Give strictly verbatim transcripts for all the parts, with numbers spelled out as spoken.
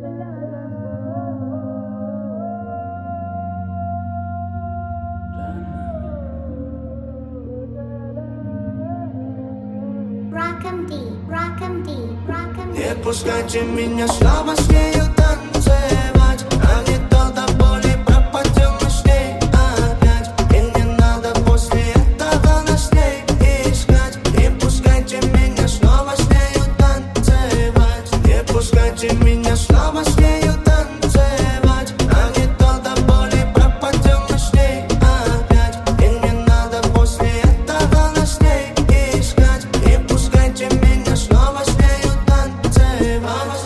Не пускайте меня снова с нею танцевать, а не то до боли пропадем мы с ней опять. И не надо после этого нас с ней искать. Не пускайте меня снова с нею танцевать. Не пускайте меня снова с нею танцевать, а не то до боли пропадем мы с ней опять. И не надо после этого нас с ней искать. Не пускайте меня снова с нею танцевать.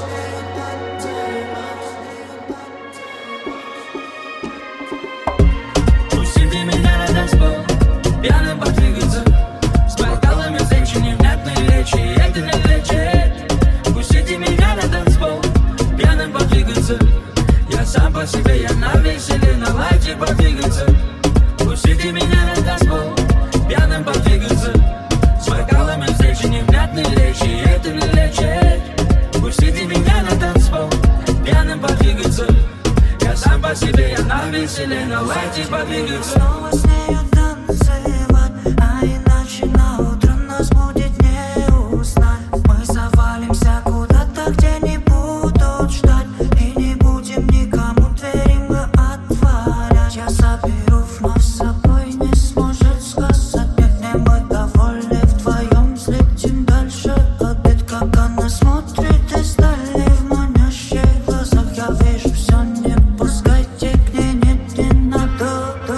Пустите меня на танцпол, пьяным подвигаться, с бокалами встреч невнятной речи, это не лечит. Пустите меня на танцпол, пьяным подвигаться, я сам по себе, я на веселе, на лайте подвигаться. Пустите меня на танцпол, пьяным подвигаться, с бокалами встреч невнятной речи, это не лечит. Пустите меня на танцпол, пьяным подвигаться, я сам по себе, я на веселе, на лайте подвигаться. Снова с нею танцевать, а иначе на утро нас будет не узнать. Мы завалимся куда-то, где не будут ждать, и не будем никому двери мы отворять. Я заберу вновь с собой, не сможет сказать нет. Не мы довольны вдвоем, взлетим дальше обед. Как она смотрит издали в манящих глазах, я вижу все, не пускайте к ней, нет, не надо.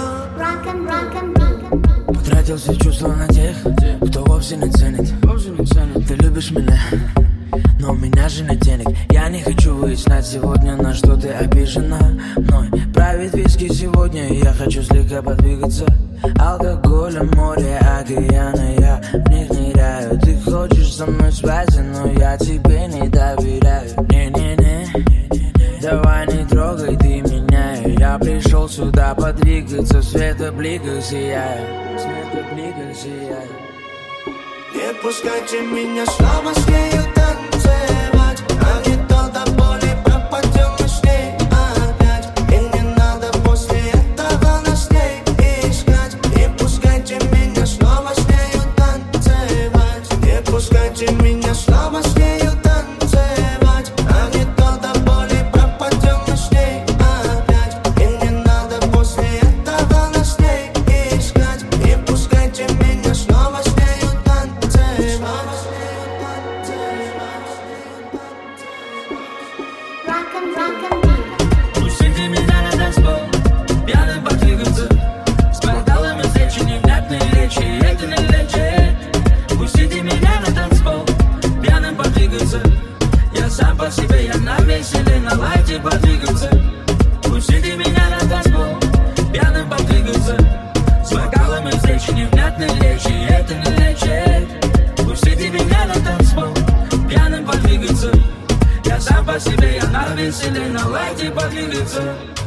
Потратил все чувства на тех, кто вовсе не ценит. Ты любишь меня, но у меня же нет денег. Я не хочу выяснять сегодня, на что ты обижена мной. Правит виски сегодня, и я хочу слегка подвигаться. Алкоголем море, океаны, я в них ныряю. Ты хочешь со мной связи, но я тебе не доверяю. Не-не-не, давай не трогай ты меня. Я пришел сюда подвигаться, в светобликах сияю, в светобликах сияю. Не пускайте меня снова с нею танцевать, а не то до боли пропадем мы с ней опять. И не надо после этого нас с ней искать. Не пускайте меня снова с нею танцевать. Не пускайте меня снова с нею танцевать, а не то до боли пропадем мы с ней опять. И не надо после этого нас с ней искать. Не пускайте меня снова с нею танцевать. Пустите меня на танцпол, пьяным подвигаться, с бокалами встреч невнятной речи, это не лечит. Пустите меня на танцпол, пьяным подвигаться, я сам по себе, я на веселе, на лайте подвигаться. Пустите меня на танцпол, пьяным подвигаться, с бокалами встреч невнятной речи, это не лечит. Пустите меня на танцпол, пьяным подвигаться, я сам по себе, я на веселе, на лайте подвигаться.